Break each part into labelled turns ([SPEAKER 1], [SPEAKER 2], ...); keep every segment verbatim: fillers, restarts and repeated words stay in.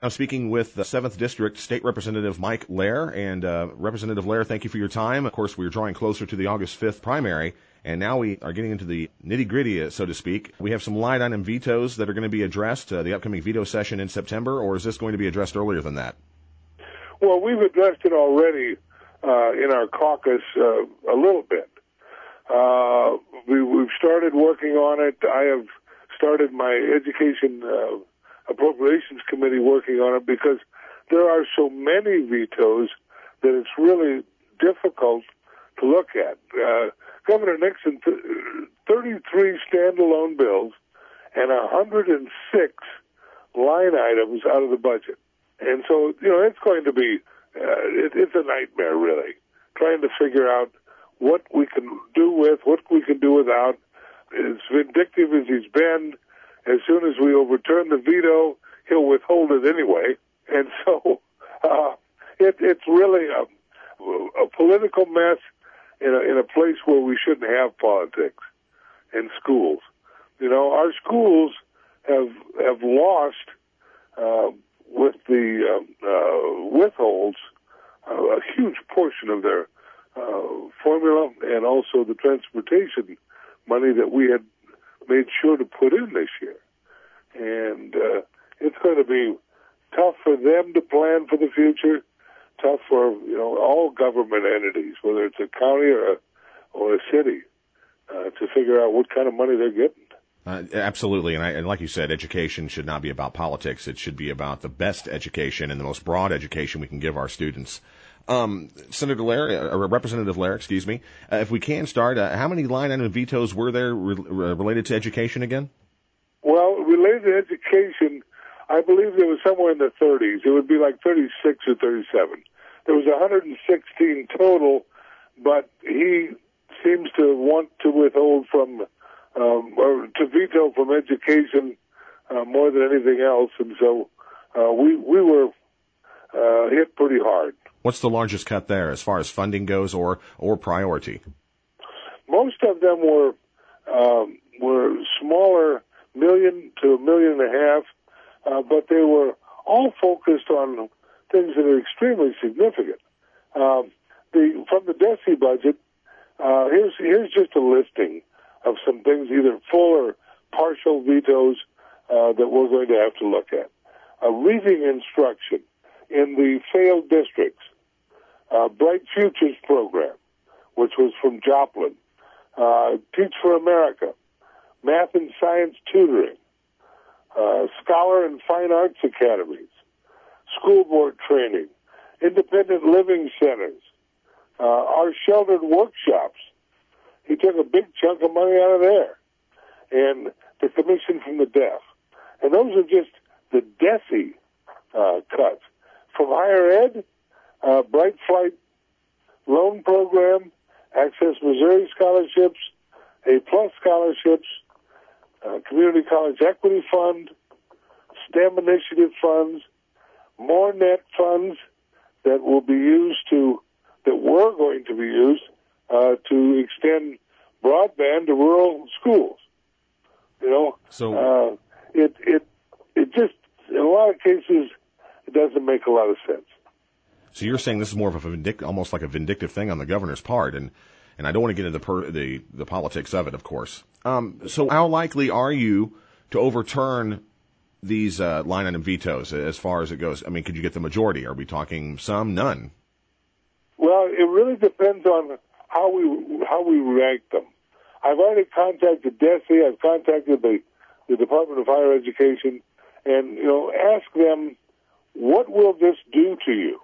[SPEAKER 1] I'm speaking with the seventh District State Representative Mike Lehr. And uh, Representative Lehr, thank you for your time. Of course, we're drawing closer to the August fifth primary, and now we are getting into the nitty-gritty, so to speak. We have some line item vetoes that are going to be addressed, uh, the upcoming veto session in September, or is this going to be addressed earlier than that?
[SPEAKER 2] Well, we've addressed it already uh, in our caucus uh, a little bit. Uh, we, we've started working on it. I have started my education uh, appropriations committee working on it because there are so many vetoes that it's really difficult to look at. Uh, Governor Nixon, th- thirty-three standalone bills and one hundred six line items out of the budget. And so, you know, it's going to be, uh, it, it's a nightmare, really, trying to figure out what we can do with, what we can do without. As vindictive as he's been, as soon as we overturn the veto, he'll withhold it anyway. And so uh, it, it's really a, a political mess in a, in a place where we shouldn't have politics in schools. You know, our schools have have lost uh, with the uh, uh, withholds uh, a huge portion of their uh, formula and also the transportation money that we had made sure to put in this year. And uh, it's going to be tough for them to plan for the future, tough for, you know, all government entities, whether it's a county or a, or a city, uh, to figure out what kind of money they're getting.
[SPEAKER 1] Uh, absolutely, and, I, and like you said, education should not be about politics. It should be about the best education and the most broad education we can give our students. Um, Senator Lehr, or Representative Lehr, excuse me, uh, if we can start, uh, how many line item vetoes were there re- related to education again?
[SPEAKER 2] Well, related to education, I believe there was somewhere in the thirties. It would be like thirty-six or thirty-seven. There was one hundred sixteen total, but he seems to want to withhold from, um, or to veto from education uh, more than anything else, and so uh, we we were uh, hit pretty hard.
[SPEAKER 1] What's the largest cut there as far as funding goes, or or priority?
[SPEAKER 2] Most of them were um, were smaller, million to a million and a half, uh, but they were all focused on things that are extremely significant. Um, the from the DESE budget, uh, here's here's just a listing of some things, either full or partial vetoes uh, that we're going to have to look at. A reading instruction in the failed districts. Uh, Bright Futures program, which was from Joplin. Uh, Teach for America. Math and science tutoring. Uh, Scholar and Fine Arts academies. School board training. Independent living centers. Uh, our sheltered workshops. He took a big chunk of money out of there. And the Commission from the Deaf. And those are just the DESE uh, cuts. From higher ed, Uh, Bright Flight Loan Program, Access Missouri Scholarships, A-plus scholarships, uh, Community College Equity Fund, STEM Initiative funds, more net funds that will be used to, that were going to be used uh, to extend broadband to rural schools. You know,
[SPEAKER 1] so
[SPEAKER 2] uh, it it it just, in a lot of cases, it doesn't make a lot of sense.
[SPEAKER 1] So you're saying this is more of a vindic- almost like a vindictive thing on the governor's part, and, and I don't want to get into the, per- the the politics of it, of course. Um, so how likely are you to overturn these uh, line item vetoes as far as it goes? I mean, could you get the majority? Are we talking some, none?
[SPEAKER 2] Well, it really depends on how we how we rank them. I've already contacted DESE. I've contacted the the Department of Higher Education, and you know, ask them, what will this do to you?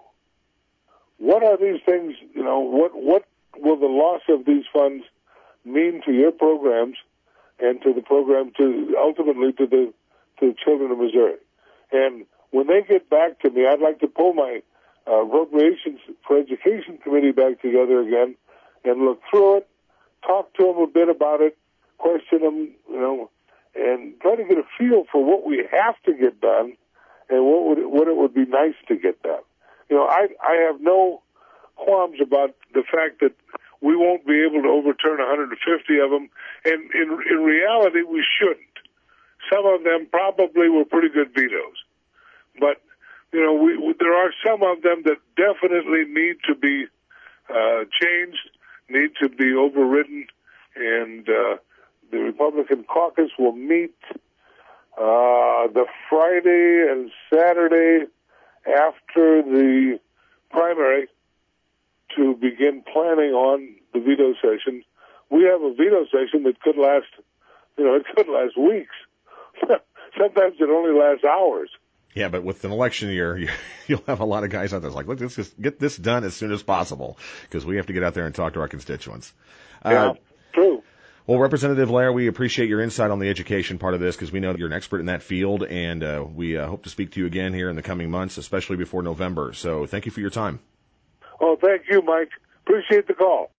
[SPEAKER 2] What are these things, you know, what, what will the loss of these funds mean to your programs and to the program, to ultimately to the, to the children of Missouri? And when they get back to me, I'd like to pull my uh, Appropriations for Education Committee back together again and look through it, talk to them a bit about it, question them, you know, and try to get a feel for what we have to get done and what would it, what it would be nice to get done. You know, I I have no qualms about the fact that we won't be able to overturn one hundred fifty of them, and in in reality, we shouldn't. Some of them probably were pretty good vetoes, but you know, we, we, there are some of them that definitely need to be uh, changed, need to be overridden, and uh, the Republican caucus will meet uh, the Friday and Saturday after the primary to begin planning on the veto session. We have a veto session that could last, you know, it could last weeks. Sometimes it only lasts hours.
[SPEAKER 1] Yeah, but with an election year, you'll have a lot of guys out there like, let's just get this done as soon as possible because we have to get out there and talk to our constituents.
[SPEAKER 2] Yeah,
[SPEAKER 1] uh,
[SPEAKER 2] true.
[SPEAKER 1] Well, Representative Lair, we appreciate your insight on the education part of this because we know that you're an expert in that field, and uh, we uh, hope to speak to you again here in the coming months, especially before November. So thank you for your time.
[SPEAKER 2] Oh, thank you, Mike. Appreciate the call.